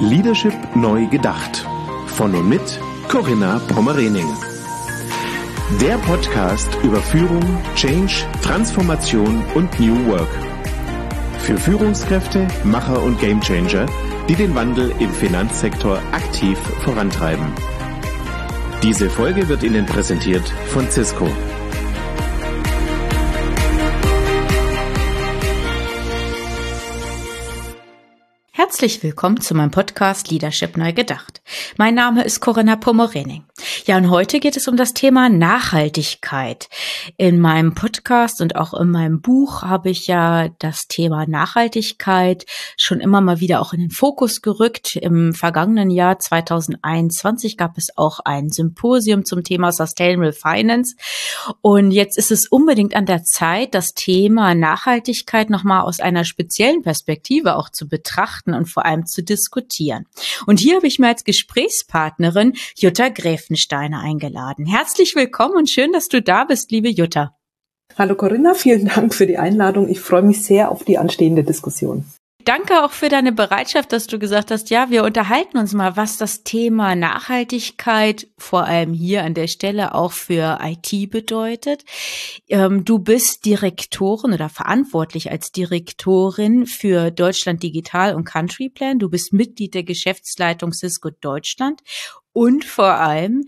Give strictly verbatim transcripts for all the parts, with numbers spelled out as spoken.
Leadership neu gedacht. Von und mit Corinna Pommerening. Der Podcast über Führung, Change, Transformation und New Work. Für Führungskräfte, Macher und Gamechanger, die den Wandel im Finanzsektor aktiv vorantreiben. Diese Folge wird Ihnen präsentiert von Cisco. Herzlich willkommen zu meinem Podcast Leadership neu gedacht. Mein Name ist Corinna Pommerening. Ja, und heute geht es um das Thema Nachhaltigkeit. In meinem Podcast und auch in meinem Buch habe ich ja das Thema Nachhaltigkeit schon immer mal wieder auch in den Fokus gerückt. Im vergangenen Jahr zwanzig einundzwanzig gab es auch ein Symposium zum Thema Sustainable Finance. Und jetzt ist es unbedingt an der Zeit, das Thema Nachhaltigkeit nochmal aus einer speziellen Perspektive auch zu betrachten und vor allem zu diskutieren. Und hier habe ich mir als Gesprächspartnerin Jutta Gräfensteiner eingeladen. Herzlich willkommen und schön, dass du da bist, liebe Jutta. Hallo Corinna, vielen Dank für die Einladung. Ich freue mich sehr auf die anstehende Diskussion. Danke auch für deine Bereitschaft, dass du gesagt hast, ja, wir unterhalten uns mal, was das Thema Nachhaltigkeit vor allem hier an der Stelle auch für I T bedeutet. Ähm, du bist Direktorin oder verantwortlich als Direktorin für Deutschland Digital und Country Plan. Du bist Mitglied der Geschäftsleitung Cisco Deutschland und vor allem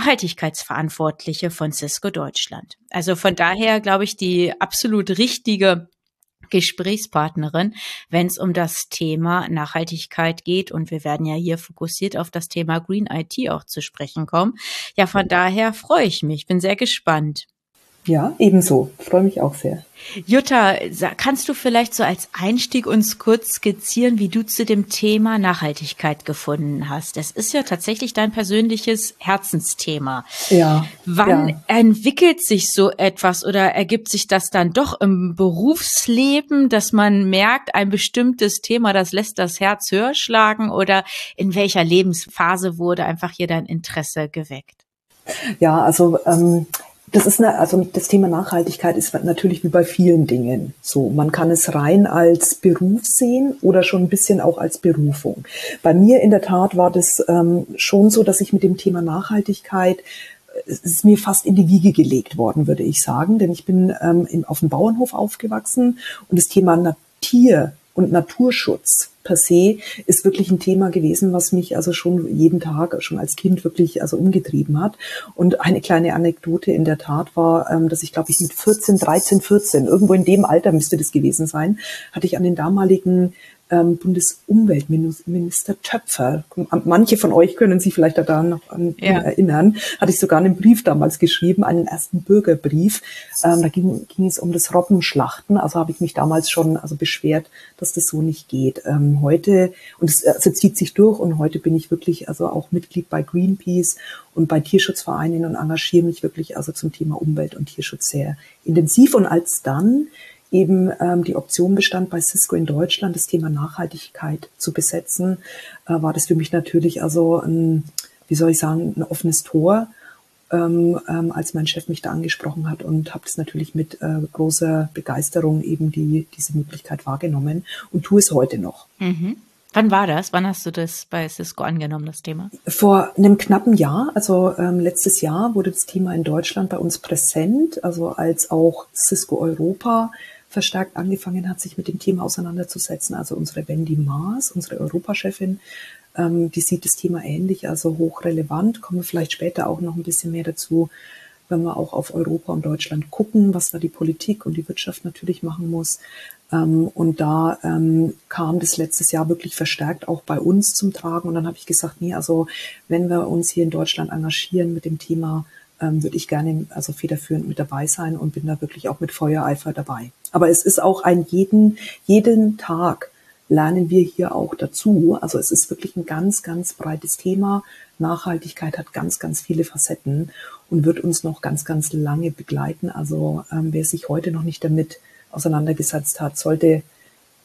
Nachhaltigkeitsverantwortliche von Cisco Deutschland. Also von daher, glaube ich, die absolut richtige Gesprächspartnerin, wenn es um das Thema Nachhaltigkeit geht. Und wir werden ja hier fokussiert auf das Thema Green I T auch zu sprechen kommen. Ja, von daher freue ich mich, bin sehr gespannt. Ja, ebenso. Ich freue mich auch sehr. Jutta, kannst du vielleicht so als Einstieg uns kurz skizzieren, wie du zu dem Thema Nachhaltigkeit gefunden hast? Das ist ja tatsächlich dein persönliches Herzensthema. Ja. Wann ja. entwickelt sich so etwas oder ergibt sich das dann doch im Berufsleben, dass man merkt, ein bestimmtes Thema, das lässt das Herz höher schlagen, oder in welcher Lebensphase wurde einfach hier dein Interesse geweckt? Ja, also ähm, Das ist eine, also das Thema Nachhaltigkeit ist natürlich wie bei vielen Dingen so. Man kann es rein als Beruf sehen oder schon ein bisschen auch als Berufung. Bei mir in der Tat war das ähm, schon so, dass ich mit dem Thema Nachhaltigkeit, es ist mir fast in die Wiege gelegt worden, würde ich sagen, denn ich bin ähm, im, auf dem Bauernhof aufgewachsen und das Thema Tier- und Naturschutz per se ist wirklich ein Thema gewesen, was mich also schon jeden Tag, schon als Kind wirklich also umgetrieben hat. Und eine kleine Anekdote in der Tat war, dass ich, glaube ich, mit vierzehn, dreizehn, vierzehn, irgendwo in dem Alter müsste das gewesen sein, hatte ich an den damaligen ähm, Bundesumweltminister Töpfer, manche von euch können sich vielleicht daran noch an ihn ja. erinnern, hatte ich sogar einen Brief damals geschrieben, einen ersten Bürgerbrief. Ähm, da ging, ging es um das Robbenschlachten. Also habe ich mich damals schon also beschwert, dass das so nicht geht. Ähm, heute, und es also zieht sich durch, und heute bin ich wirklich also auch Mitglied bei Greenpeace und bei Tierschutzvereinen und engagiere mich wirklich also zum Thema Umwelt und Tierschutz sehr intensiv. Und als dann eben ähm, die Option bestand, bei Cisco in Deutschland das Thema Nachhaltigkeit zu besetzen, äh, war das für mich natürlich also ein, wie soll ich sagen, ein offenes Tor, ähm, ähm, als mein Chef mich da angesprochen hat, und habe das natürlich mit äh, großer Begeisterung eben die diese Möglichkeit wahrgenommen und tue es heute noch. Mhm. Wann war das? Wann hast du das bei Cisco angenommen, das Thema? Vor einem knappen Jahr, also ähm, letztes Jahr wurde das Thema in Deutschland bei uns präsent, also als auch Cisco Europa verstärkt angefangen hat, sich mit dem Thema auseinanderzusetzen. Also unsere Wendy Maas, unsere Europachefin, ähm, die sieht das Thema ähnlich, also hochrelevant. Kommen wir vielleicht später auch noch ein bisschen mehr dazu, wenn wir auch auf Europa und Deutschland gucken, was da die Politik und die Wirtschaft natürlich machen muss. Ähm, und da ähm, kam das letztes Jahr wirklich verstärkt auch bei uns zum Tragen. Und dann habe ich gesagt, nee, also wenn wir uns hier in Deutschland engagieren mit dem Thema, ähm, würde ich gerne also federführend mit dabei sein und bin da wirklich auch mit Feuereifer dabei. Aber es ist auch ein jeden, jeden Tag lernen wir hier auch dazu. Also es ist wirklich ein ganz, ganz breites Thema. Nachhaltigkeit hat ganz, ganz viele Facetten und wird uns noch ganz, ganz lange begleiten. Also ähm, wer sich heute noch nicht damit auseinandergesetzt hat, sollte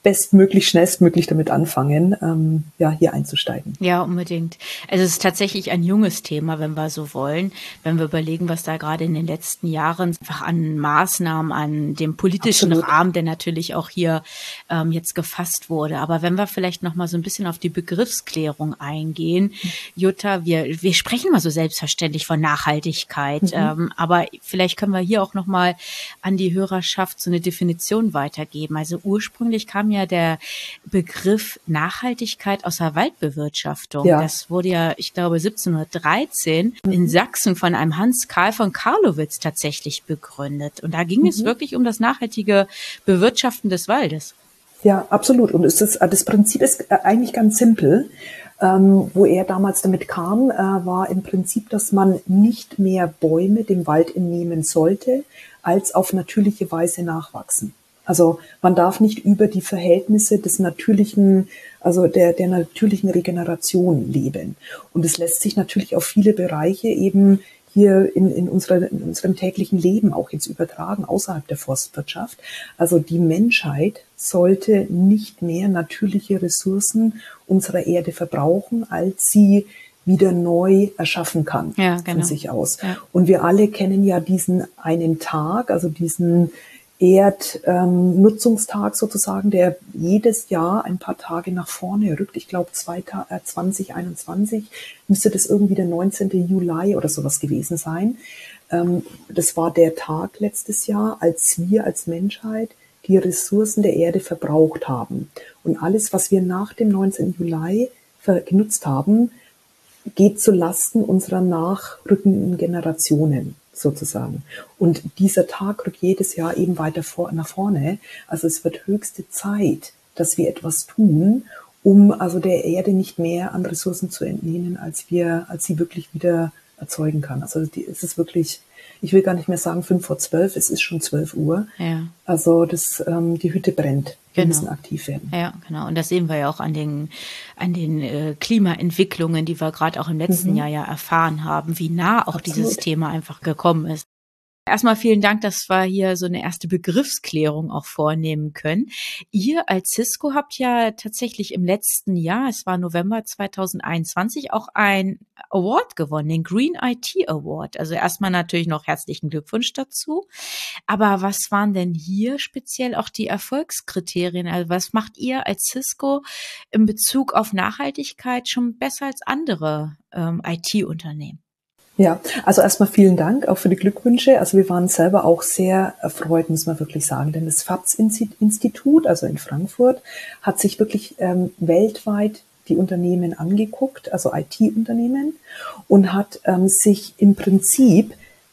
bestmöglich, schnellstmöglich damit anfangen, ähm, ja, hier einzusteigen. Ja, unbedingt. Also es ist tatsächlich ein junges Thema, wenn wir so wollen. Wenn wir überlegen, was da gerade in den letzten Jahren einfach an Maßnahmen, an dem politischen Absolut. Rahmen, der natürlich auch hier ähm, jetzt gefasst wurde. Aber wenn wir vielleicht noch mal so ein bisschen auf die Begriffsklärung eingehen, mhm. Jutta, wir wir sprechen mal so selbstverständlich von Nachhaltigkeit, mhm. ähm, aber vielleicht können wir hier auch noch mal an die Hörerschaft so eine Definition weitergeben. Also ursprünglich kam ja der Begriff Nachhaltigkeit aus der Waldbewirtschaftung. Ja. Das wurde ja, ich glaube, siebzehnhundertdreizehn mhm. in Sachsen von einem Hans Karl von Carlowitz tatsächlich begründet. Und da ging mhm. es wirklich um das nachhaltige Bewirtschaften des Waldes. Ja, absolut. Und es ist, das Prinzip ist eigentlich ganz simpel. Ähm, wo er damals damit kam, äh, war im Prinzip, dass man nicht mehr Bäume dem Wald entnehmen sollte, als auf natürliche Weise nachwachsen. Also man darf nicht über die Verhältnisse des natürlichen, also der, der natürlichen Regeneration leben. Und es lässt sich natürlich auf viele Bereiche eben hier in, in, unserer, in unserem täglichen Leben auch jetzt übertragen, außerhalb der Forstwirtschaft. Also die Menschheit sollte nicht mehr natürliche Ressourcen unserer Erde verbrauchen, als sie wieder neu erschaffen kann, ja, genau. von sich aus. Ja. Und wir alle kennen ja diesen einen Tag, also diesen Erdnutzungstag ähm, sozusagen, der jedes Jahr ein paar Tage nach vorne rückt. Ich glaube, zwanzig einundzwanzig müsste das irgendwie der neunzehnten Juli oder sowas gewesen sein. Ähm, das war der Tag letztes Jahr, als wir als Menschheit die Ressourcen der Erde verbraucht haben. Und alles, was wir nach dem neunzehnten Juli genutzt haben, geht zu Lasten unserer nachrückenden Generationen sozusagen. Und dieser Tag rückt jedes Jahr eben weiter vor, nach vorne. Also es wird höchste Zeit, dass wir etwas tun, um also der Erde nicht mehr an Ressourcen zu entnehmen, als wir, als sie wirklich wieder erzeugen kann. Also die, es ist wirklich, ich will gar nicht mehr sagen fünf vor zwölf, es ist schon zwölf Uhr. Ja. Also das, ähm, die Hütte brennt. Wir genau. müssen aktiv werden. Ja, genau. Und das sehen wir ja auch an den, an den äh, Klimaentwicklungen, die wir gerade auch im letzten mhm. Jahr ja erfahren haben, wie nah auch Absolut. Dieses Thema einfach gekommen ist. Erstmal vielen Dank, dass wir hier so eine erste Begriffsklärung auch vornehmen können. Ihr als Cisco habt ja tatsächlich im letzten Jahr, es war November zweitausendeinundzwanzig, auch ein Award gewonnen, den Green I T Award. Also erstmal natürlich noch herzlichen Glückwunsch dazu. Aber was waren denn hier speziell auch die Erfolgskriterien? Also was macht ihr als Cisco in Bezug auf Nachhaltigkeit schon besser als andere ähm, I T-Unternehmen? Ja, also erstmal vielen Dank auch für die Glückwünsche. Also wir waren selber auch sehr erfreut, muss man wirklich sagen, denn das F A Z Institut, also in Frankfurt, hat sich wirklich ähm, weltweit die Unternehmen angeguckt, also I T-Unternehmen, und hat ähm, sich im Prinzip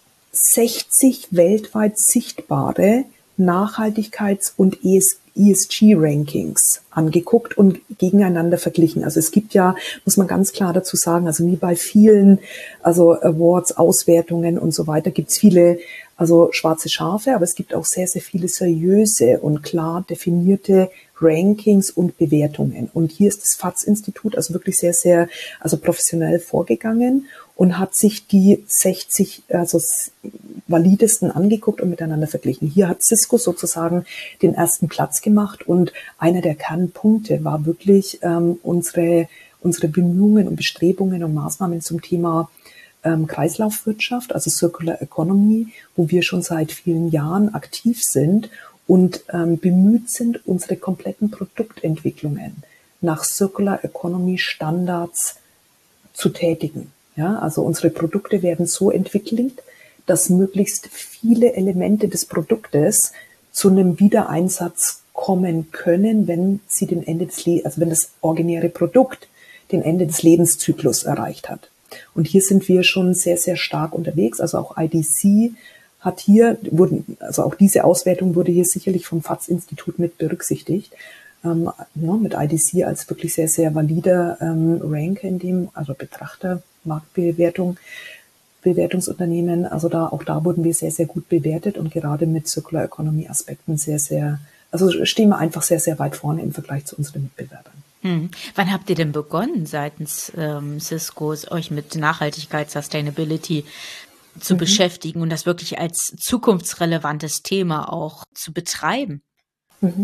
sechzig weltweit sichtbare Nachhaltigkeits- und E S G-Rankings angeguckt und gegeneinander verglichen. Also es gibt ja, muss man ganz klar dazu sagen, also wie bei vielen, also Awards, Auswertungen und so weiter, gibt es viele, also schwarze Schafe, aber es gibt auch sehr, sehr viele seriöse und klar definierte Rankings und Bewertungen. Und hier ist das F A Z Institut also wirklich sehr, sehr, also professionell vorgegangen und hat sich die sechzig, also validesten angeguckt und miteinander verglichen. Hier hat Cisco sozusagen den ersten Platz gemacht und einer der Kernpunkte war wirklich ähm, unsere, unsere Bemühungen und Bestrebungen und Maßnahmen zum Thema ähm, Kreislaufwirtschaft, also Circular Economy, wo wir schon seit vielen Jahren aktiv sind und ähm, bemüht sind, unsere kompletten Produktentwicklungen nach Circular Economy Standards zu tätigen. Ja, also unsere Produkte werden so entwickelt, dass möglichst viele Elemente des Produktes zu einem Wiedereinsatz kommen können, wenn sie den Ende des Le- also wenn das originäre Produkt den Ende des Lebenszyklus erreicht hat. Und hier sind wir schon sehr, sehr stark unterwegs. Also auch I D C hat hier, wurden, also auch diese Auswertung wurde hier sicherlich vom F A Z Institut mit berücksichtigt. Ähm, ja, mit I D C als wirklich sehr, sehr valider ähm, Ranker in dem, also Betrachter, Marktbewertung, Bewertungsunternehmen, also da, auch da wurden wir sehr, sehr gut bewertet und gerade mit Circular Economy Aspekten sehr, sehr, also stehen wir einfach sehr, sehr weit vorne im Vergleich zu unseren Mitbewerbern. Hm. Wann habt ihr denn begonnen, seitens ähm, Ciscos euch mit Nachhaltigkeit, Sustainability zu mhm. beschäftigen und das wirklich als zukunftsrelevantes Thema auch zu betreiben? Mhm.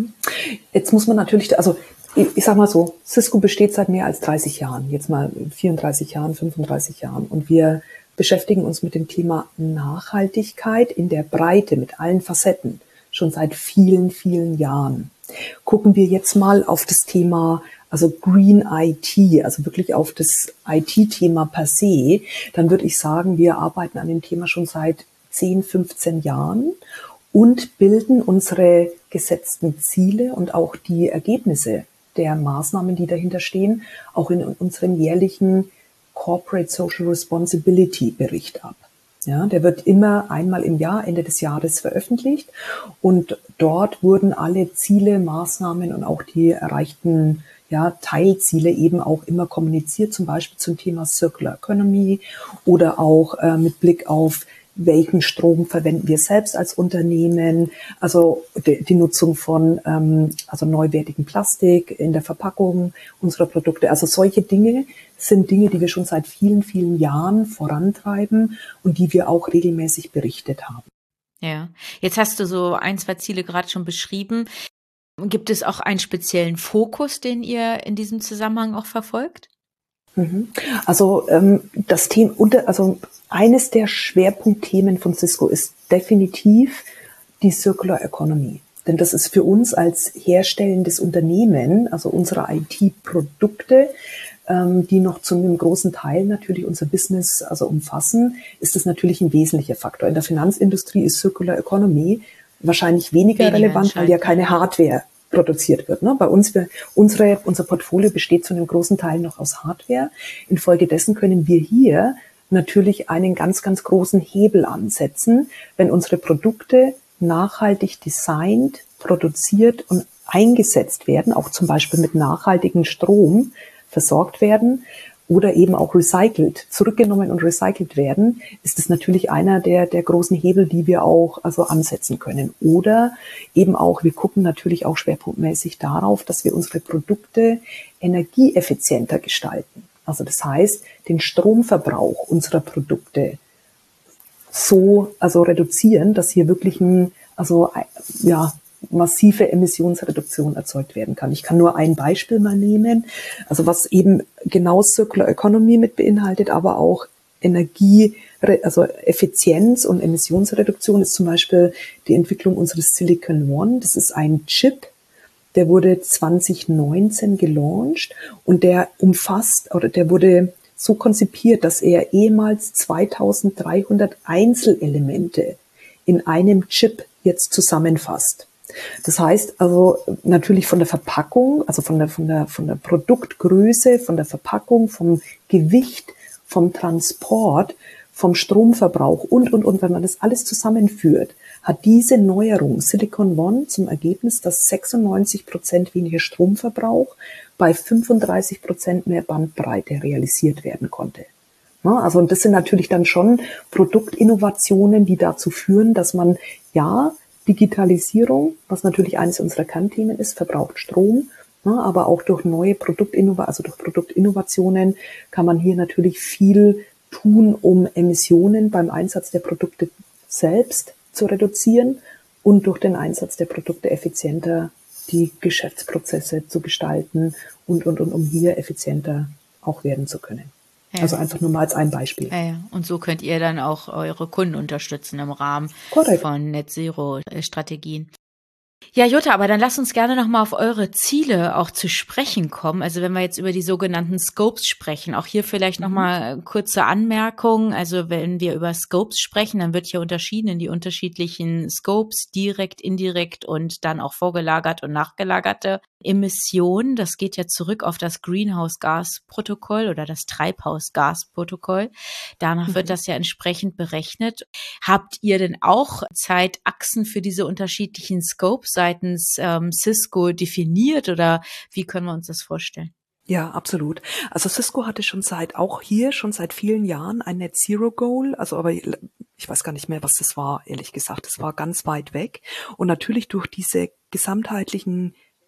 Jetzt muss man natürlich, also ich, ich sag mal so, Cisco besteht seit mehr als dreißig Jahren, jetzt mal vierunddreißig Jahren, fünfunddreißig Jahren, und wir beschäftigen uns mit dem Thema Nachhaltigkeit in der Breite, mit allen Facetten, schon seit vielen, vielen Jahren. Gucken wir jetzt mal auf das Thema, also Green I T, also wirklich auf das I T-Thema per se, dann würde ich sagen, wir arbeiten an dem Thema schon seit zehn, fünfzehn Jahren und bilden unsere gesetzten Ziele und auch die Ergebnisse der Maßnahmen, die dahinter stehen, auch in unserem jährlichen Corporate Social Responsibility Bericht ab. Ja, der wird immer einmal im Jahr, Ende des Jahres, veröffentlicht, und dort wurden alle Ziele, Maßnahmen und auch die erreichten, ja, Teilziele eben auch immer kommuniziert, zum Beispiel zum Thema Circular Economy oder auch äh, mit Blick auf, welchen Strom verwenden wir selbst als Unternehmen, also die, die Nutzung von ähm, also neuwertigem Plastik in der Verpackung unserer Produkte. Also solche Dinge sind Dinge, die wir schon seit vielen, vielen Jahren vorantreiben und die wir auch regelmäßig berichtet haben. Ja, jetzt hast du so ein, zwei Ziele gerade schon beschrieben. Gibt es auch einen speziellen Fokus, den ihr in diesem Zusammenhang auch verfolgt? Also ähm, das Thema, also eines der Schwerpunktthemen von Cisco ist definitiv die Circular Economy. Denn das ist für uns als herstellendes Unternehmen, also unsere I T-Produkte, ähm, die noch zu einem großen Teil natürlich unser Business also umfassen, ist das natürlich ein wesentlicher Faktor. In der Finanzindustrie ist Circular Economy wahrscheinlich weniger, weniger relevant, weil ja keine Hardware produziert wird. Ne? Bei uns, wir, unsere, unser Portfolio besteht zu einem großen Teil noch aus Hardware. Infolgedessen können wir hier natürlich einen ganz, ganz großen Hebel ansetzen, wenn unsere Produkte nachhaltig designt, produziert und eingesetzt werden, auch zum Beispiel mit nachhaltigem Strom versorgt werden oder eben auch recycelt, zurückgenommen und recycelt werden, ist es natürlich einer der, der großen Hebel, die wir auch also ansetzen können. Oder eben auch, wir gucken natürlich auch schwerpunktmäßig darauf, dass wir unsere Produkte energieeffizienter gestalten. Also das heißt, den Stromverbrauch unserer Produkte so also reduzieren, dass hier wirklich ein, also ja, massive Emissionsreduktion erzeugt werden kann. Ich kann nur ein Beispiel mal nehmen, also was eben genau Circular Economy mit beinhaltet, aber auch Energie, also Effizienz und Emissionsreduktion ist zum Beispiel die Entwicklung unseres Silicon One. Das ist ein Chip, der wurde zwanzig neunzehn gelauncht und der umfasst oder der wurde so konzipiert, dass er ehemals zweitausenddreihundert Einzelelemente in einem Chip jetzt zusammenfasst. Das heißt also natürlich von der Verpackung, also von der, von der, von der Produktgröße, von der Verpackung, vom Gewicht, vom Transport, vom Stromverbrauch und, und, und, wenn man das alles zusammenführt, hat diese Neuerung Silicon One zum Ergebnis, dass sechsundneunzig Prozent weniger Stromverbrauch bei fünfunddreißig Prozent mehr Bandbreite realisiert werden konnte. Ja, also und das sind natürlich dann schon Produktinnovationen, die dazu führen, dass man, ja, Digitalisierung, was natürlich eines unserer Kernthemen ist, verbraucht Strom, ja, aber auch durch neue Produktinnovationen, also durch Produktinnovationen kann man hier natürlich viel tun, um Emissionen beim Einsatz der Produkte selbst zu reduzieren und durch den Einsatz der Produkte effizienter die Geschäftsprozesse zu gestalten und, und, und um hier effizienter auch werden zu können. Ja. Also einfach nur mal als ein Beispiel. Ja, ja. Und so könnt ihr dann auch eure Kunden unterstützen im Rahmen Korrekt. von Net-Zero-Strategien. Ja, Jutta, aber dann lasst uns gerne nochmal auf eure Ziele auch zu sprechen kommen. Also wenn wir jetzt über die sogenannten Scopes sprechen, auch hier vielleicht nochmal kurze Anmerkung. Also wenn wir über Scopes sprechen, dann wird hier unterschieden in die unterschiedlichen Scopes, direkt, indirekt und dann auch vorgelagert und nachgelagerte Emissionen. Das geht ja zurück auf das Greenhouse-Gas-Protokoll oder das Treibhausgas-Protokoll. Danach mhm. wird das ja entsprechend berechnet. Habt ihr denn auch Zeitachsen für diese unterschiedlichen Scopes seitens ähm, Cisco definiert oder wie können wir uns das vorstellen? Ja, absolut. Also Cisco hatte schon seit, auch hier schon seit vielen Jahren ein Net Zero Goal, also aber ich weiß gar nicht mehr, was das war, ehrlich gesagt. Das war ganz weit weg. Und natürlich durch diese gesamtheitlichen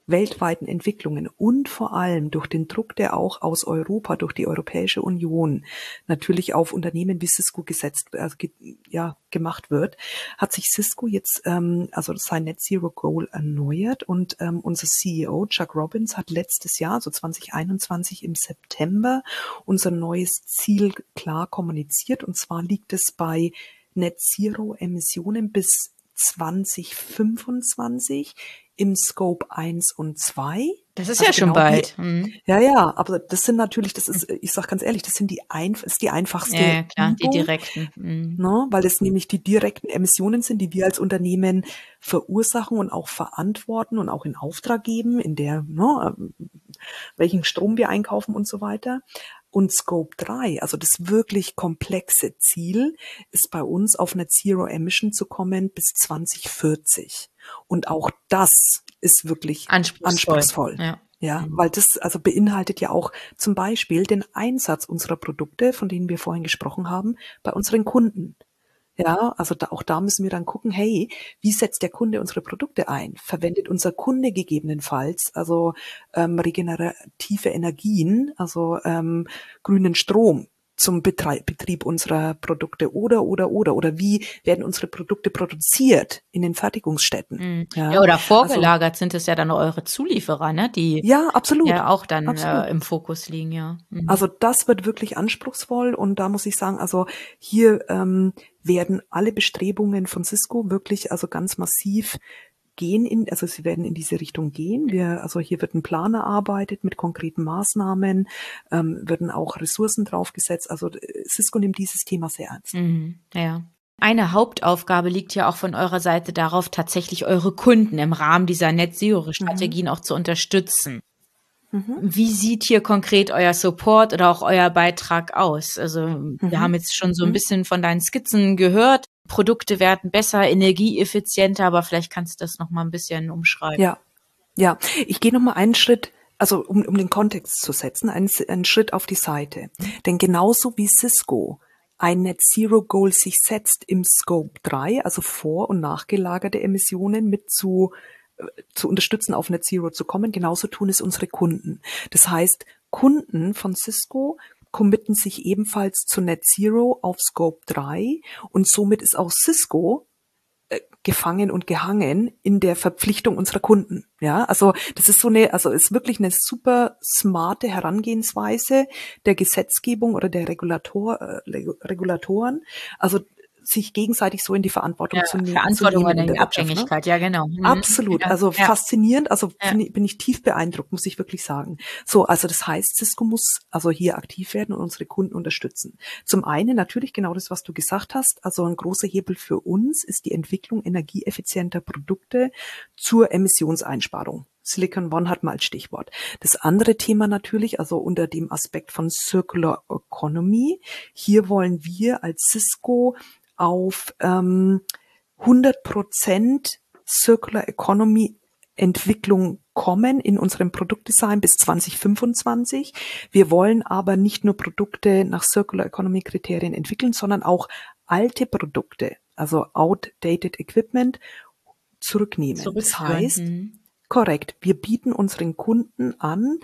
weltweiten Entwicklungen und vor allem durch den Druck, der auch aus Europa, durch die Europäische Union natürlich auf Unternehmen wie Cisco gesetzt, also ge, ja, gemacht wird, hat sich Cisco jetzt ähm, also sein Net Zero Goal erneuert und ähm, unser C E O Chuck Robbins hat letztes Jahr, so zwanzig einundzwanzig im September, unser neues Ziel klar kommuniziert, und zwar liegt es bei Net Zero Emissionen bis zwanzig fünfundzwanzig im Scope eins und zwei. Das ist also ja schon genau bald. Die, mhm. Ja, ja, aber das sind natürlich, das ist, ich sag ganz ehrlich, das sind die ein, ist die einfachste Ja, ja, klar, die Übung, direkten. Mhm. ne, weil es nämlich die direkten Emissionen sind, die wir als Unternehmen verursachen und auch verantworten und auch in Auftrag geben, in der, ne, welchen Strom wir einkaufen und so weiter. Und Scope drei, also das wirklich komplexe Ziel, ist bei uns auf Net Zero Emission zu kommen bis zwanzig vierzig. Und auch das ist wirklich Anspruchsvoll. anspruchsvoll. Ja. Ja, Mhm. weil das also beinhaltet ja auch zum Beispiel den Einsatz unserer Produkte, von denen wir vorhin gesprochen haben, bei unseren Kunden. Ja, also da, auch da müssen wir dann gucken, hey, wie setzt der Kunde unsere Produkte ein? Verwendet unser Kunde gegebenenfalls also ähm, regenerative Energien, also ähm, grünen Strom zum Betrieb, Betrieb unserer Produkte oder, oder, oder, oder wie werden unsere Produkte produziert in den Fertigungsstätten? Mhm. Ja, Ja, oder also vorgelagert sind es ja dann eure Zulieferer, ne, die ja, absolut, ja auch dann absolut. äh, im Fokus liegen, ja. Mhm. Also das wird wirklich anspruchsvoll, und da muss ich sagen, also hier ähm, werden alle Bestrebungen von Cisco wirklich also ganz massiv gehen in, also sie werden in diese Richtung gehen. Wir, also hier wird ein Plan erarbeitet mit konkreten Maßnahmen, ähm, werden auch Ressourcen draufgesetzt. Also äh, Cisco nimmt dieses Thema sehr ernst. Mhm. Ja. Eine Hauptaufgabe liegt ja auch von eurer Seite darauf, tatsächlich eure Kunden im Rahmen dieser Net Zero Strategien Mhm. auch zu unterstützen. Mhm. Wie sieht hier konkret euer Support oder auch euer Beitrag aus? Also wir Mhm. haben jetzt schon so ein Mhm. bisschen von deinen Skizzen gehört. Produkte werden besser, energieeffizienter, aber vielleicht kannst du das noch mal ein bisschen umschreiben. Ja, ja. Ich gehe noch mal einen Schritt, also um, um den Kontext zu setzen, einen, einen Schritt auf die Seite. Denn genauso wie Cisco ein Net Zero Goal sich setzt im Scope drei, also vor- und nachgelagerte Emissionen mit zu zu unterstützen, auf Net Zero zu kommen, genauso tun es unsere Kunden. Das heißt, Kunden von Cisco committen sich ebenfalls zu Net Zero auf Scope drei, und somit ist auch Cisco äh, gefangen und gehangen in der Verpflichtung unserer Kunden. Ja, also das ist so eine, also ist wirklich eine super smarte Herangehensweise der Gesetzgebung oder der Regulator, äh, Regulatoren. Also sich gegenseitig so in die Verantwortung Ja, zu, ne- zu Verantwortung nehmen oder in der die Wirtschaft. Ne? Abhängigkeit, ja genau. Mhm. Absolut, Ja, also ja, faszinierend, also ja. find, bin ich tief beeindruckt, muss ich wirklich sagen. So, also das heißt, Cisco muss also hier aktiv werden und unsere Kunden unterstützen. Zum einen natürlich genau das, was du gesagt hast, also ein großer Hebel für uns ist die Entwicklung energieeffizienter Produkte zur Emissionseinsparung. Silicon One hat mal als Stichwort. Das andere Thema natürlich, also unter dem Aspekt von Circular Economy, hier wollen wir als Cisco auf ähm, hundert Prozent Circular Economy Entwicklung kommen in unserem Produktdesign bis zwanzig fünfundzwanzig. Wir wollen aber nicht nur Produkte nach Circular Economy Kriterien entwickeln, sondern auch alte Produkte, also outdated Equipment, zurücknehmen. Das Zurückführen. heißt, Mhm. korrekt, wir bieten unseren Kunden an,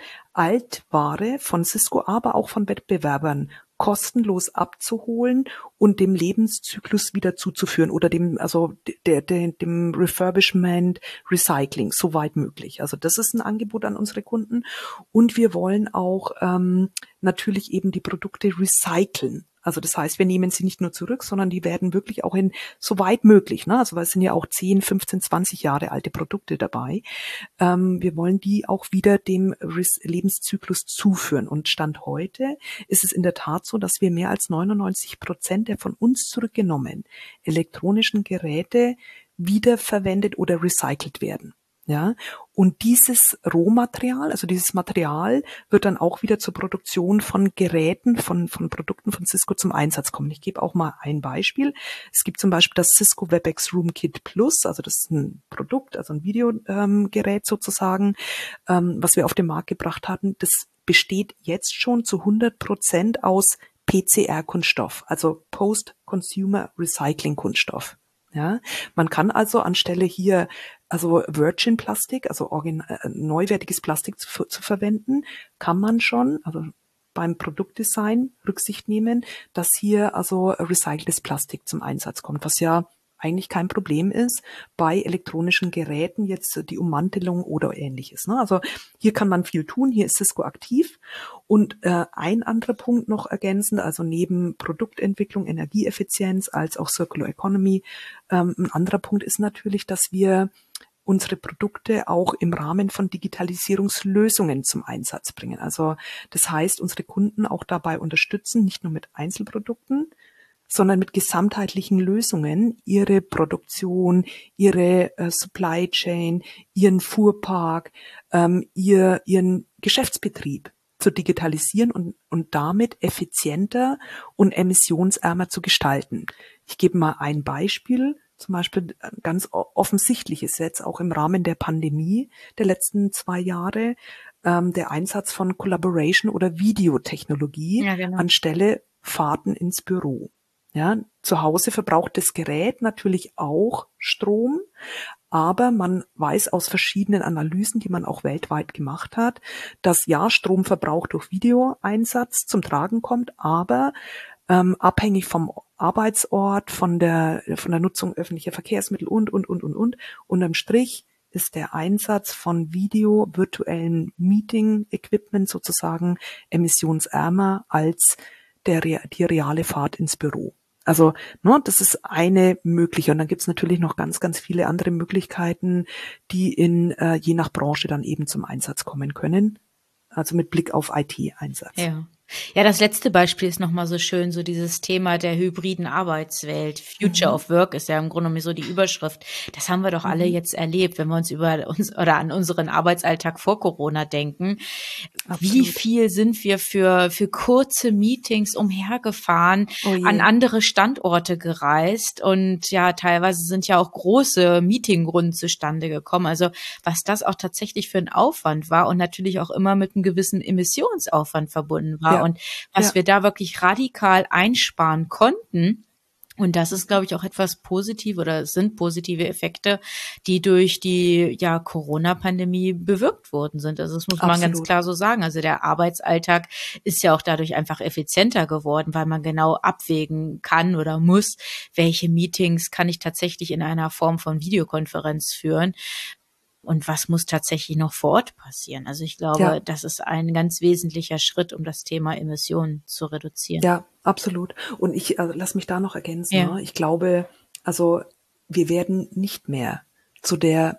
Altware von Cisco, aber auch von Wettbewerbern kostenlos abzuholen und dem Lebenszyklus wieder zuzuführen oder dem, also der, der, dem Refurbishment, Recycling, soweit möglich. Also das ist ein Angebot an unsere Kunden, und wir wollen auch ähm, natürlich eben die Produkte recyceln. Also das heißt, wir nehmen sie nicht nur zurück, sondern die werden wirklich auch in so weit möglich, ne? Also weil es sind ja auch zehn, fünfzehn, zwanzig Jahre alte Produkte dabei. Ähm, wir wollen die auch wieder dem Lebenszyklus zuführen. Und Stand heute ist es in der Tat so, dass wir mehr als neunundneunzig Prozent der von uns zurückgenommenen elektronischen Geräte wiederverwendet oder recycelt werden. Ja, und dieses Rohmaterial, also dieses Material, wird dann auch wieder zur Produktion von Geräten, von, von Produkten von Cisco zum Einsatz kommen. Ich gebe auch mal ein Beispiel. Es gibt zum Beispiel das Cisco WebEx RoomKit Plus, also das ist ein Produkt, also ein Videogerät ähm, sozusagen, ähm, was wir auf den Markt gebracht hatten. Das besteht jetzt schon zu hundert Prozent aus P C R-Kunststoff, also Post-Consumer Recycling-Kunststoff. Ja, man kann also anstelle hier also Virgin Plastik, also origin- äh, neuwertiges Plastik zu, zu verwenden, kann man schon, also beim Produktdesign Rücksicht nehmen, dass hier also recyceltes Plastik zum Einsatz kommt, was ja eigentlich kein Problem ist bei elektronischen Geräten, jetzt die Ummantelung oder ähnliches. Ne? Also hier kann man viel tun, hier ist Cisco aktiv. Und äh, ein anderer Punkt noch ergänzend, also neben Produktentwicklung, Energieeffizienz als auch Circular Economy, ähm, ein anderer Punkt ist natürlich, dass wir unsere Produkte auch im Rahmen von Digitalisierungslösungen zum Einsatz bringen. Also das heißt, unsere Kunden auch dabei unterstützen, nicht nur mit Einzelprodukten, sondern mit gesamtheitlichen Lösungen ihre Produktion, ihre äh, Supply Chain, ihren Fuhrpark, ähm, ihr, ihren Geschäftsbetrieb zu digitalisieren und, und damit effizienter und emissionsärmer zu gestalten. Ich gebe mal ein Beispiel, zum Beispiel ein ganz offensichtliches jetzt auch im Rahmen der Pandemie der letzten zwei Jahre, ähm, der Einsatz von Collaboration oder Videotechnologie Ja, genau. anstelle Fahrten ins Büro. Ja, zu Hause verbraucht das Gerät natürlich auch Strom, aber man weiß aus verschiedenen Analysen, die man auch weltweit gemacht hat, dass ja Stromverbrauch durch Videoeinsatz zum Tragen kommt, aber ähm, abhängig vom Arbeitsort, von der von der Nutzung öffentlicher Verkehrsmittel und und und und und unterm Strich ist der Einsatz von Video, virtuellen Meeting-Equipment sozusagen emissionsärmer als der die reale Fahrt ins Büro. Also, ne, das ist eine mögliche. Und dann gibt's natürlich noch ganz, ganz viele andere Möglichkeiten, die in äh, je nach Branche dann eben zum Einsatz kommen können. Also mit Blick auf I T-Einsatz. Ja. Ja, das letzte Beispiel ist nochmal so schön, so dieses Thema der hybriden Arbeitswelt. Future Mhm. of Work ist ja im Grunde genommen so die Überschrift. Das haben wir doch alle Mhm. jetzt erlebt, wenn wir uns über uns oder an unseren Arbeitsalltag vor Corona denken. Absolut. Wie viel sind wir für, für kurze Meetings umhergefahren, Oh je. an andere Standorte gereist und ja, teilweise sind ja auch große Meetingrunden zustande gekommen. Also was das auch tatsächlich für ein Aufwand war und natürlich auch immer mit einem gewissen Emissionsaufwand verbunden war. Ja. Und was Ja. wir da wirklich radikal einsparen konnten. Und das ist, glaube ich, auch etwas positiv oder es sind positive Effekte, die durch die ja Corona-Pandemie bewirkt worden sind. Also das muss man ganz Absolut. klar so sagen. Also der Arbeitsalltag ist ja auch dadurch einfach effizienter geworden, weil man genau abwägen kann oder muss, welche Meetings kann ich tatsächlich in einer Form von Videokonferenz führen. Und was muss tatsächlich noch vor Ort passieren? Also ich glaube, Ja. das ist ein ganz wesentlicher Schritt, um das Thema Emissionen zu reduzieren. Ja, absolut. Und ich äh, lass mich da noch ergänzen. Ja. Ne? Ich glaube, also wir werden nicht mehr zu der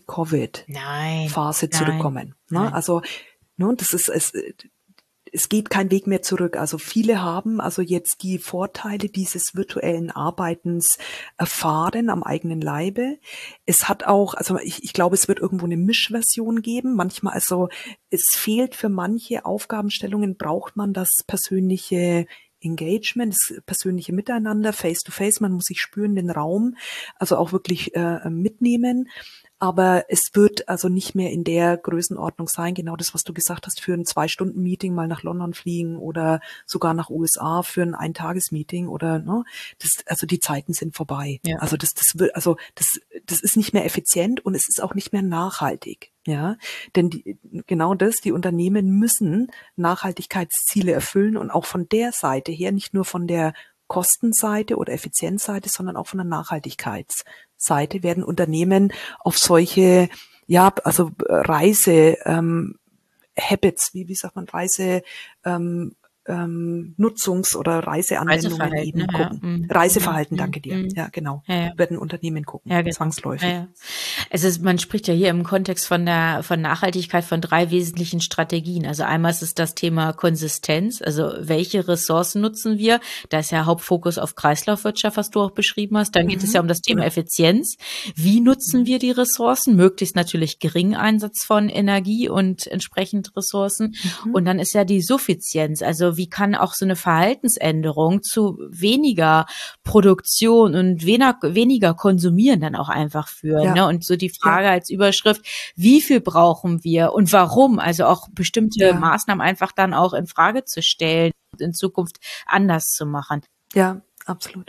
Pre-Covid-Phase Nein, zurückkommen. nein, Ne? nein. Also, ne, das ist es. Es geht kein Weg mehr zurück. Also viele haben also jetzt die Vorteile dieses virtuellen Arbeitens erfahren am eigenen Leibe. Es hat auch, also ich, ich glaube, es wird irgendwo eine Mischversion geben. Manchmal, also es fehlt für manche Aufgabenstellungen, braucht man das persönliche Engagement, das persönliche Miteinander, face-to-face. Man muss sich spüren, den Raum, also auch wirklich äh, mitnehmen. Aber es wird also nicht mehr in der Größenordnung sein, genau das, was du gesagt hast, für ein Zwei-Stunden-Meeting mal nach London fliegen oder sogar nach U S A für ein Eintages-Meeting oder, ne, das, also die Zeiten sind vorbei. Ja. Also das, das wird, also das, das ist nicht mehr effizient und es ist auch nicht mehr nachhaltig. Ja, denn die, genau das, die Unternehmen müssen Nachhaltigkeitsziele erfüllen und auch von der Seite her, nicht nur von der Kostenseite oder Effizienzseite, sondern auch von der Nachhaltigkeitsseite werden Unternehmen auf solche, ja, also Reise, ähm, Habits, wie, wie sagt man, Reise, ähm, ähm, Nutzungs- oder Reiseanwendungen Reiseverhalten, eben ja. gucken. Mhm. Reiseverhalten, Mhm. danke dir. Mhm. Ja, genau. Ja, ja. Werden Unternehmen gucken, Ja, genau. zwangsläufig. Ja, ja. Es ist, man spricht ja hier im Kontext von der, von Nachhaltigkeit von drei wesentlichen Strategien. Also einmal ist es das Thema Konsistenz. Also welche Ressourcen nutzen wir? Da ist ja Hauptfokus auf Kreislaufwirtschaft, was du auch beschrieben hast. Dann geht Mhm. es ja um das Thema Genau. Effizienz. Wie nutzen wir die Ressourcen? Möglichst natürlich geringen Einsatz von Energie und entsprechend Ressourcen. Mhm. Und dann ist ja die Suffizienz. Also wie kann auch so eine Verhaltensänderung zu weniger Produktion und weniger, weniger konsumieren dann auch einfach führen. Ja. Ne? Und so die Frage als Überschrift, wie viel brauchen wir und warum? Also auch bestimmte Ja. Maßnahmen einfach dann auch in Frage zu stellen und in Zukunft anders zu machen. Ja, absolut.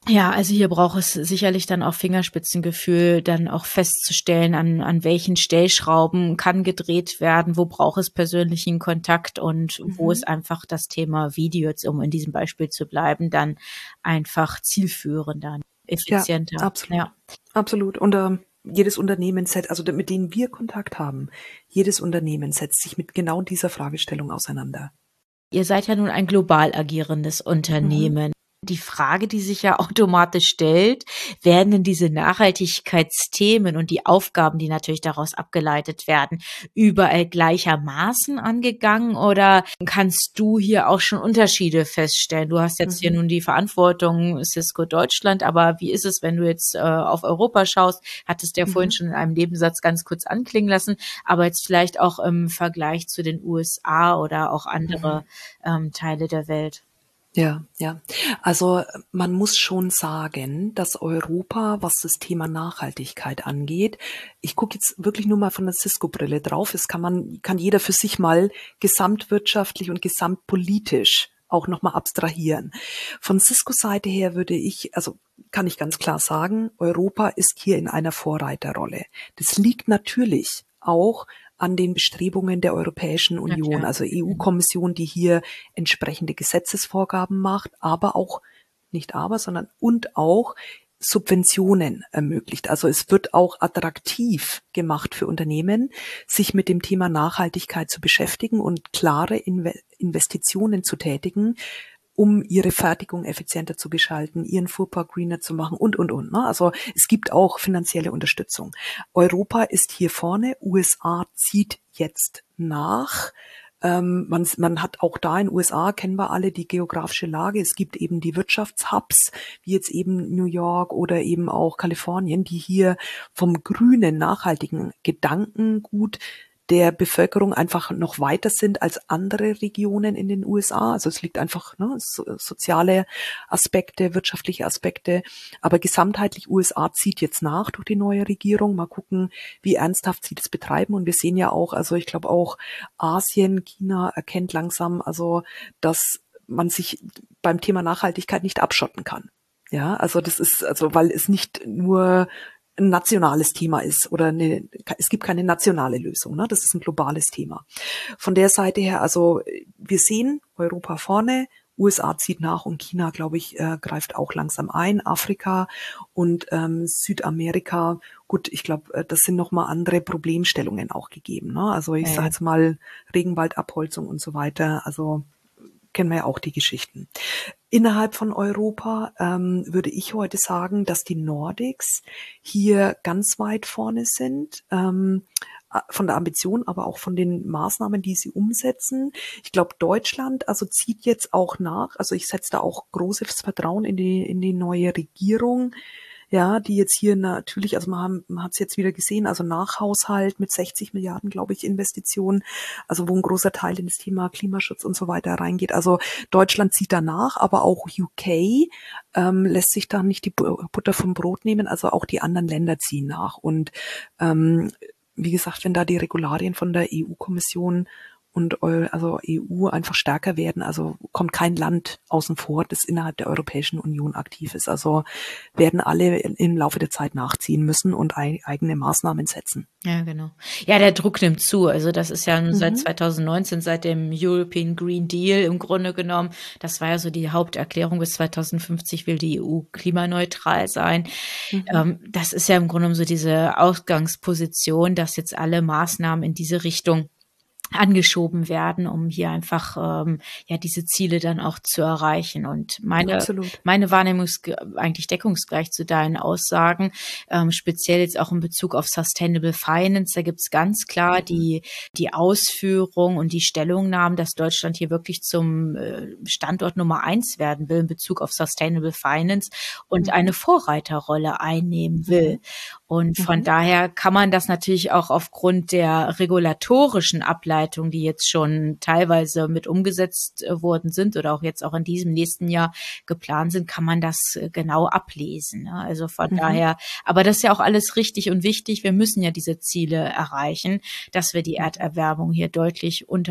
Ja, also hier braucht es sicherlich dann auch Fingerspitzengefühl, dann auch festzustellen, an, an welchen Stellschrauben kann gedreht werden, wo braucht es persönlichen Kontakt und mhm. wo ist einfach das Thema Video, jetzt um in diesem Beispiel zu bleiben, dann einfach zielführender, effizienter. Ja, absolut. Ja. Absolut. Und ähm, jedes Unternehmen setzt, also mit denen wir Kontakt haben, jedes Unternehmen setzt sich mit genau dieser Fragestellung auseinander. Ihr seid ja nun ein global agierendes Unternehmen. Mhm. Die Frage, die sich ja automatisch stellt, werden denn diese Nachhaltigkeitsthemen und die Aufgaben, die natürlich daraus abgeleitet werden, überall gleichermaßen angegangen oder kannst du hier auch schon Unterschiede feststellen? Du hast jetzt mhm. hier nun die Verantwortung Cisco Deutschland, aber wie ist es, wenn du jetzt äh, auf Europa schaust? Hattest du ja mhm. vorhin schon in einem Nebensatz ganz kurz anklingen lassen, aber jetzt vielleicht auch im Vergleich zu den U S A oder auch andere mhm. ähm, Teile der Welt. Ja, ja. Also man muss schon sagen, dass Europa, was das Thema Nachhaltigkeit angeht, ich gucke jetzt wirklich nur mal von der Cisco-Brille drauf, es kann man, kann jeder für sich mal gesamtwirtschaftlich und gesamtpolitisch auch nochmal abstrahieren. Von Cisco-Seite her würde ich, also kann ich ganz klar sagen, Europa ist hier in einer Vorreiterrolle. Das liegt natürlich auch an den Bestrebungen der Europäischen Union, okay. also E U-Kommission, die hier entsprechende Gesetzesvorgaben macht, aber auch, nicht aber, sondern und auch Subventionen ermöglicht. Also es wird auch attraktiv gemacht für Unternehmen, sich mit dem Thema Nachhaltigkeit zu beschäftigen und klare Investitionen zu tätigen, um ihre Fertigung effizienter zu gestalten, ihren Fuhrpark greener zu machen und, und, und. Ne? Also es gibt auch finanzielle Unterstützung. Europa ist hier vorne, U S A zieht jetzt nach. Ähm, man, man hat auch da in den U S A, kennen wir alle, die geografische Lage. Es gibt eben die Wirtschaftshubs, wie jetzt eben New York oder eben auch Kalifornien, die hier vom grünen, nachhaltigen Gedankengut der Bevölkerung einfach noch weiter sind als andere Regionen in den U S A. Also es liegt einfach, ne, so, soziale Aspekte, wirtschaftliche Aspekte. Aber gesamtheitlich U S A zieht jetzt nach durch die neue Regierung. Mal gucken, wie ernsthaft sie das betreiben. Und wir sehen ja auch, also ich glaube auch Asien, China erkennt langsam, also dass man sich beim Thema Nachhaltigkeit nicht abschotten kann. Ja, also das ist, also weil es nicht nur ein nationales Thema ist oder eine, es gibt keine nationale Lösung, ne? Das ist ein globales Thema. Von der Seite her, also wir sehen Europa vorne, U S A zieht nach und China, glaube ich, äh, greift auch langsam ein, Afrika und ähm, Südamerika. Gut, ich glaube, das sind nochmal andere Problemstellungen auch gegeben, ne? Also ich ja. sage jetzt mal Regenwaldabholzung und so weiter, also kennen wir ja auch die Geschichten. Innerhalb von Europa ähm, würde ich heute sagen, dass die Nordics hier ganz weit vorne sind, ähm, von der Ambition, aber auch von den Maßnahmen, die sie umsetzen. Ich glaube, Deutschland also zieht jetzt auch nach. Also ich setze da auch großes Vertrauen in die in die neue Regierung. Ja, die jetzt hier natürlich, also man, haben, man hat es jetzt wieder gesehen, also Nachhaushalt mit sechzig Milliarden, glaube ich, Investitionen, also wo ein großer Teil in das Thema Klimaschutz und so weiter reingeht. Also Deutschland zieht danach, aber auch U K ähm, lässt sich da nicht die Butter vom Brot nehmen, also auch die anderen Länder ziehen nach. Und ähm, wie gesagt, wenn da die Regularien von der E U-Kommission und also E U einfach stärker werden, also kommt kein Land außen vor, das innerhalb der Europäischen Union aktiv ist. Also werden alle im Laufe der Zeit nachziehen müssen und eigene Maßnahmen setzen. Ja, genau. Ja, der Druck nimmt zu. Also das ist ja mhm. seit zwanzig neunzehn, seit dem European Green Deal im Grunde genommen. Das war ja so die Haupterklärung, bis zwanzig fünfzig will die E U klimaneutral sein. Mhm. Ähm, das ist ja im Grunde genommen so diese Ausgangsposition, dass jetzt alle Maßnahmen in diese Richtung angeschoben werden, um hier einfach ähm, ja diese Ziele dann auch zu erreichen. Und meine Absolut. meine Wahrnehmung ist eigentlich deckungsgleich zu deinen Aussagen, ähm, speziell jetzt auch in Bezug auf Sustainable Finance. Da gibt's ganz klar die die Ausführung und die Stellungnahmen, dass Deutschland hier wirklich zum äh, Standort Nummer eins werden will in Bezug auf Sustainable Finance und mhm. eine Vorreiterrolle einnehmen will. Mhm. Und von mhm. daher kann man das natürlich auch aufgrund der regulatorischen Ableitung, die jetzt schon teilweise mit umgesetzt worden sind oder auch jetzt auch in diesem nächsten Jahr geplant sind, kann man das genau ablesen. Also von mhm. daher, aber das ist ja auch alles richtig und wichtig. Wir müssen ja diese Ziele erreichen, dass wir die Erderwärmung hier deutlich unter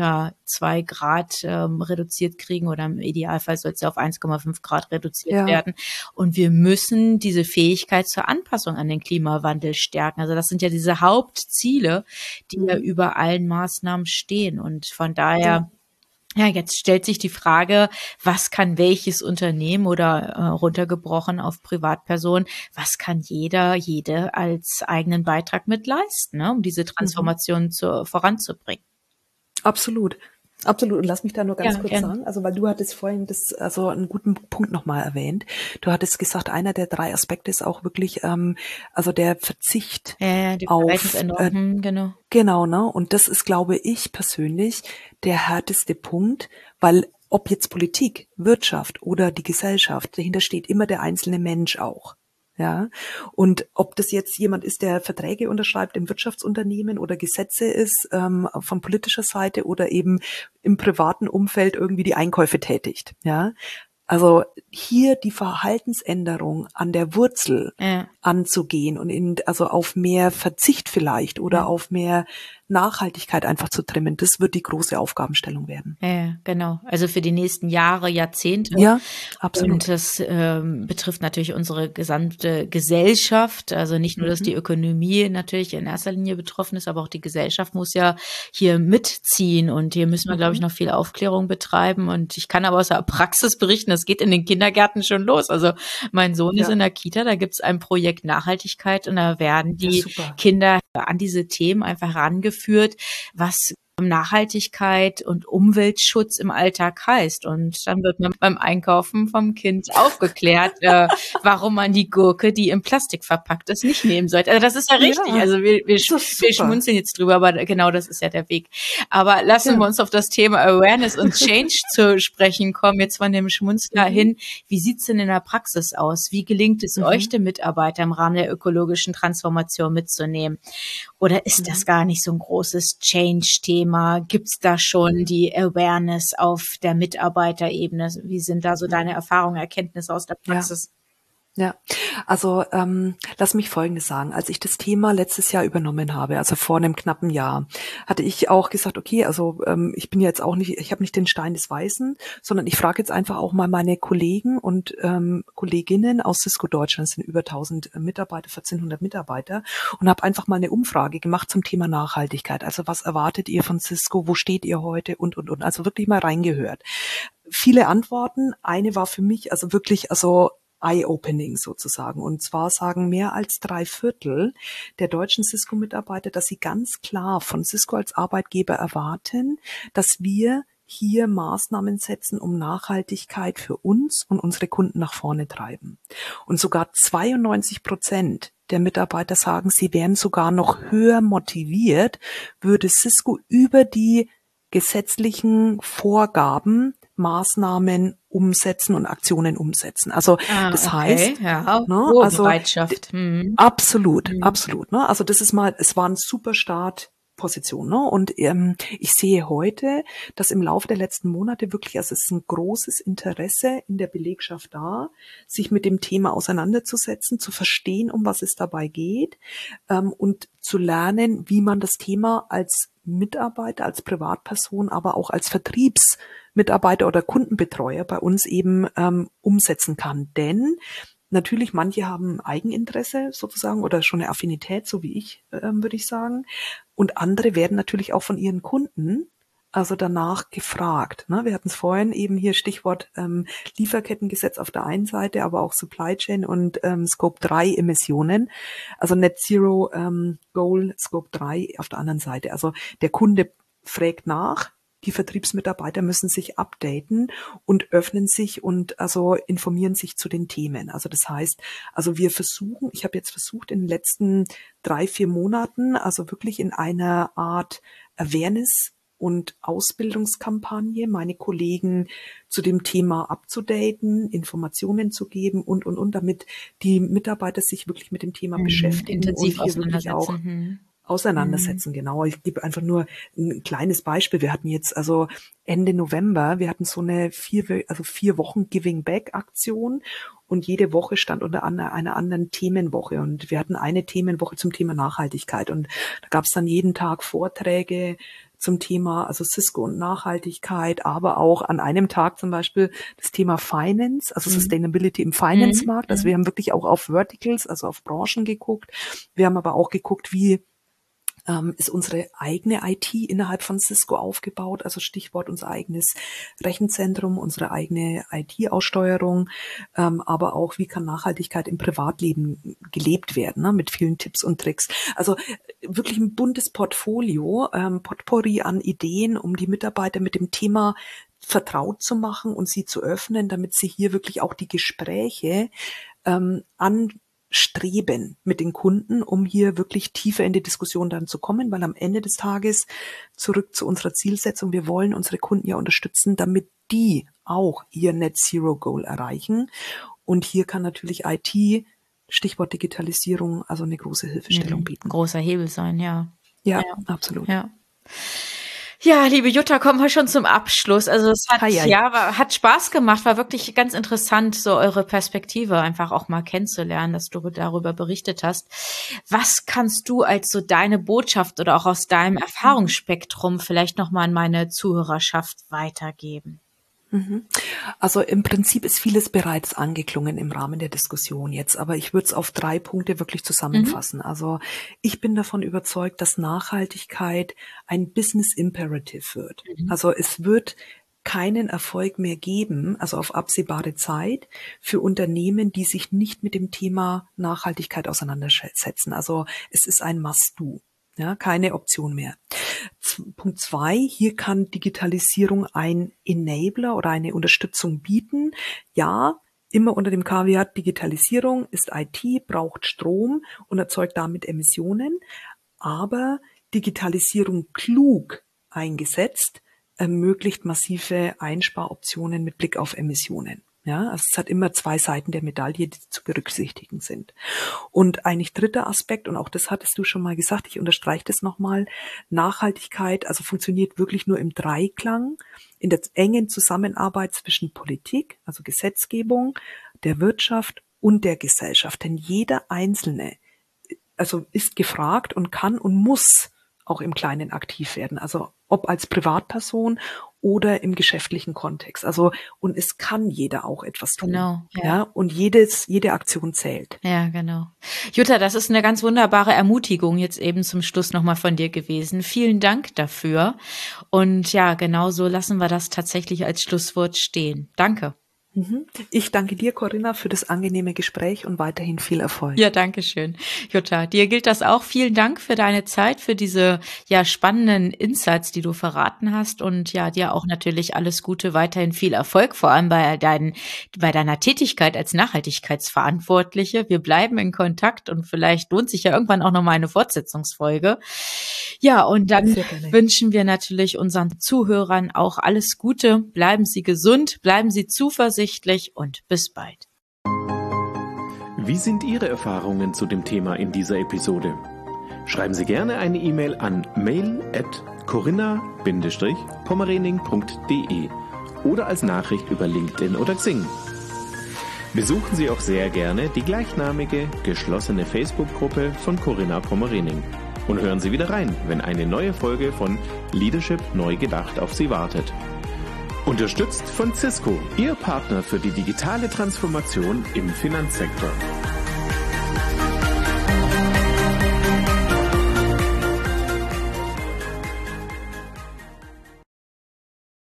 zwei Grad ähm, reduziert kriegen oder im Idealfall soll es ja auf eins Komma fünf Grad reduziert Ja. werden. Und wir müssen diese Fähigkeit zur Anpassung an den Klimawandel stärken. Also das sind ja diese Hauptziele, die ja Mhm. über allen Maßnahmen stehen. Und von daher, Ja. ja, jetzt stellt sich die Frage, was kann welches Unternehmen oder äh, runtergebrochen auf Privatpersonen, was kann jeder, jede als eigenen Beitrag mit leisten, ne, um diese Transformation zu, voranzubringen? Absolut. Absolut. Und lass mich da nur ganz Ja, kurz gerne. sagen, also weil du hattest vorhin das, also einen guten Punkt nochmal erwähnt. Du hattest gesagt, einer der drei Aspekte ist auch wirklich, ähm, also der Verzicht Ja, ja, die auf, Verhaltensänderung, äh, hm, genau. genau, ne? Und das ist, glaube ich, persönlich der härteste Punkt, weil ob jetzt Politik, Wirtschaft oder die Gesellschaft, dahinter steht immer der einzelne Mensch auch. Ja, und ob das jetzt jemand ist, der Verträge unterschreibt im Wirtschaftsunternehmen oder Gesetze ist, ähm, von politischer Seite oder eben im privaten Umfeld irgendwie die Einkäufe tätigt. Ja, also hier die Verhaltensänderung an der Wurzel Ja, anzugehen und in, also auf mehr Verzicht vielleicht oder ja. auf mehr Nachhaltigkeit einfach zu trimmen, das wird die große Aufgabenstellung werden. Ja, ja, genau. Also für die nächsten Jahre, Jahrzehnte. Ja, Und absolut. das ähm, betrifft natürlich unsere gesamte Gesellschaft. Also nicht nur, dass die Mhm. Ökonomie natürlich in erster Linie betroffen ist, aber auch die Gesellschaft muss ja hier mitziehen. Und hier müssen wir, glaube ich, Mhm. noch viel Aufklärung betreiben. Und ich kann aber aus der Praxis berichten, das geht in den Kindergärten schon los. Also mein Sohn ist Ja, in der Kita, da gibt es ein Projekt Nachhaltigkeit und da werden ja, die super. Kinder an diese Themen einfach rangeführt, was Nachhaltigkeit und Umweltschutz im Alltag heißt. Und dann wird man beim Einkaufen vom Kind aufgeklärt, äh, warum man die Gurke, die im Plastik verpackt ist, nicht nehmen sollte. Also das ist ja richtig. Ja, Also wir, wir, ist doch wir super. schmunzeln jetzt drüber, aber genau das ist ja der Weg. Aber lassen Ja. wir uns auf das Thema Awareness und Change zu sprechen kommen, jetzt von dem Schmunzler Mhm. hin. Wie sieht's denn in der Praxis aus? Wie gelingt es euch, Mhm. den Mitarbeiter im Rahmen der ökologischen Transformation mitzunehmen? Oder ist das Mhm. gar nicht so ein großes Change-Thema? Gibt's da schon die Awareness auf der Mitarbeiterebene? Wie sind da so deine Mhm. Erfahrungen, Erkenntnisse aus der Ja. Praxis? Ja, also ähm, lass mich Folgendes sagen. Als ich das Thema letztes Jahr übernommen habe, also vor einem knappen Jahr, hatte ich auch gesagt, okay, also ähm, ich bin jetzt auch nicht, ich habe nicht den Stein des Weisen, sondern ich frage jetzt einfach auch mal meine Kollegen und ähm, Kolleginnen aus Cisco Deutschland, es sind über tausend Mitarbeiter, vierzehnhundert Mitarbeiter, und habe einfach mal eine Umfrage gemacht zum Thema Nachhaltigkeit. Also was erwartet ihr von Cisco, wo steht ihr heute und, und, und. Also wirklich mal reingehört. Viele Antworten. Eine war für mich also wirklich, also Eye-Opening sozusagen. Und zwar sagen mehr als drei Viertel der deutschen Cisco-Mitarbeiter, dass sie ganz klar von Cisco als Arbeitgeber erwarten, dass wir hier Maßnahmen setzen, um Nachhaltigkeit für uns und unsere Kunden nach vorne treiben. Und sogar zweiundneunzig Prozent der Mitarbeiter sagen, sie wären sogar noch höher motiviert, würde Cisco über die gesetzlichen Vorgaben Maßnahmen umsetzen und Aktionen umsetzen. Also Ah, das okay, heißt, ja, ne, hohe also d- Bereitschaft. Hm. absolut, Hm. absolut. Ne? Also das ist mal, es war ein super Startposition. Ne? Und ähm, ich sehe heute, dass im Laufe der letzten Monate wirklich, also es ist ein großes Interesse in der Belegschaft da, sich mit dem Thema auseinanderzusetzen, zu verstehen, um was es dabei geht, ähm, und zu lernen, wie man das Thema als Mitarbeiter, als Privatperson, aber auch als Vertriebsmitarbeiter oder Kundenbetreuer bei uns eben ähm, umsetzen kann. Denn natürlich, manche haben Eigeninteresse sozusagen oder schon eine Affinität, so wie ich, ähm, würde ich sagen. Und andere werden natürlich auch von ihren Kunden also danach gefragt. Ne? Wir hatten es vorhin eben hier Stichwort ähm, Lieferkettengesetz auf der einen Seite, aber auch Supply Chain und ähm, Scope drei Emissionen, also Net Zero ähm, Goal Scope drei auf der anderen Seite. Also der Kunde fragt nach, die Vertriebsmitarbeiter müssen sich updaten und öffnen sich und also informieren sich zu den Themen. Also das heißt, also wir versuchen, ich habe jetzt versucht in den letzten drei, vier Monaten, also wirklich in einer Art Awareness und Ausbildungskampagne meine Kollegen zu dem Thema abzudaten, Informationen zu geben und, und, und, damit die Mitarbeiter sich wirklich mit dem Thema Hm. beschäftigen Intensiv und hier wirklich auch auseinandersetzen. Hm. auseinandersetzen. Genau. Ich gebe einfach nur ein kleines Beispiel. Wir hatten jetzt also Ende November, wir hatten so eine vier, also vier Wochen Giving Back Aktion und jede Woche stand unter einer anderen Themenwoche und wir hatten eine Themenwoche zum Thema Nachhaltigkeit und da gab es dann jeden Tag Vorträge zum Thema, also Cisco und Nachhaltigkeit, aber auch an einem Tag zum Beispiel das Thema Finance, also mhm. Sustainability im Finance-Markt. Also wir haben wirklich auch auf Verticals, also auf Branchen geguckt. Wir haben aber auch geguckt, wie Ähm, ist unsere eigene I T innerhalb von Cisco aufgebaut, also Stichwort unser eigenes Rechenzentrum, unsere eigene I T-Aussteuerung, ähm, aber auch, wie kann Nachhaltigkeit im Privatleben gelebt werden, ne, mit vielen Tipps und Tricks. Also wirklich ein buntes Portfolio, ähm, Potpourri an Ideen, um die Mitarbeiter mit dem Thema vertraut zu machen und sie zu öffnen, damit sie hier wirklich auch die Gespräche ähm, an streben mit den Kunden, um hier wirklich tiefer in die Diskussion dann zu kommen, weil am Ende des Tages, zurück zu unserer Zielsetzung, wir wollen unsere Kunden ja unterstützen, damit die auch ihr Net Zero Goal erreichen. Und hier kann natürlich I T, Stichwort Digitalisierung, also eine große Hilfestellung mhm. bieten. Großer Hebel sein, ja. Ja, ja. absolut. Ja. Ja, liebe Jutta, kommen wir schon zum Abschluss. Also es hat, Hi, hi. ja, war, hat Spaß gemacht, war wirklich ganz interessant, so eure Perspektive einfach auch mal kennenzulernen, dass du darüber berichtet hast. Was kannst du als so deine Botschaft oder auch aus deinem Erfahrungsspektrum vielleicht nochmal an meine Zuhörerschaft weitergeben? Also im Prinzip ist vieles bereits angeklungen im Rahmen der Diskussion jetzt, aber ich würde es auf drei Punkte wirklich zusammenfassen. Mhm. Also ich bin davon überzeugt, dass Nachhaltigkeit ein Business Imperative wird. Mhm. Also es wird keinen Erfolg mehr geben, also auf absehbare Zeit, für Unternehmen, die sich nicht mit dem Thema Nachhaltigkeit auseinandersetzen. Also es ist ein Must-Do. Ja, keine Option mehr. Punkt zwei, hier kann Digitalisierung ein Enabler oder eine Unterstützung bieten. Ja, immer unter dem Kaviar, Digitalisierung ist I T, braucht Strom und erzeugt damit Emissionen. Aber Digitalisierung klug eingesetzt ermöglicht massive Einsparoptionen mit Blick auf Emissionen. Ja, also es hat immer zwei Seiten der Medaille, die zu berücksichtigen sind. Und eigentlich dritter Aspekt, und auch das hattest du schon mal gesagt, ich unterstreiche das nochmal, Nachhaltigkeit, also funktioniert wirklich nur im Dreiklang, in der engen Zusammenarbeit zwischen Politik, also Gesetzgebung, der Wirtschaft und der Gesellschaft. Denn jeder Einzelne, also ist gefragt und kann und muss auch im Kleinen aktiv werden. Also ob als Privatperson oder im geschäftlichen Kontext. Also, und es kann jeder auch etwas tun. Genau. Ja. ja und jedes, jede Aktion zählt. Ja, genau. Jutta, das ist eine ganz wunderbare Ermutigung jetzt eben zum Schluss nochmal von dir gewesen. Vielen Dank dafür. Und ja, genau so lassen wir das tatsächlich als Schlusswort stehen. Danke. Ich danke dir, Corinna, für das angenehme Gespräch und weiterhin viel Erfolg. Ja, danke schön. Jutta, dir gilt das auch. Vielen Dank für deine Zeit, für diese ja spannenden Insights, die du verraten hast, und ja, dir auch natürlich alles Gute, weiterhin viel Erfolg, vor allem bei deinen, bei deiner Tätigkeit als Nachhaltigkeitsverantwortliche. Wir bleiben in Kontakt und vielleicht lohnt sich ja irgendwann auch noch mal eine Fortsetzungsfolge. Ja, und dann wünschen wir natürlich unseren Zuhörern auch alles Gute. Bleiben Sie gesund, bleiben Sie zuversichtlich und bis bald. Wie sind Ihre Erfahrungen zu dem Thema in dieser Episode? Schreiben Sie gerne eine E-Mail an mail at corinna Bindestrich pommerening punkt de oder als Nachricht über LinkedIn oder Xing. Besuchen Sie auch sehr gerne die gleichnamige, geschlossene Facebook-Gruppe von Corinna Pommerening und hören Sie wieder rein, wenn eine neue Folge von Leadership neu gedacht auf Sie wartet. Unterstützt von Cisco, Ihr Partner für die digitale Transformation im Finanzsektor.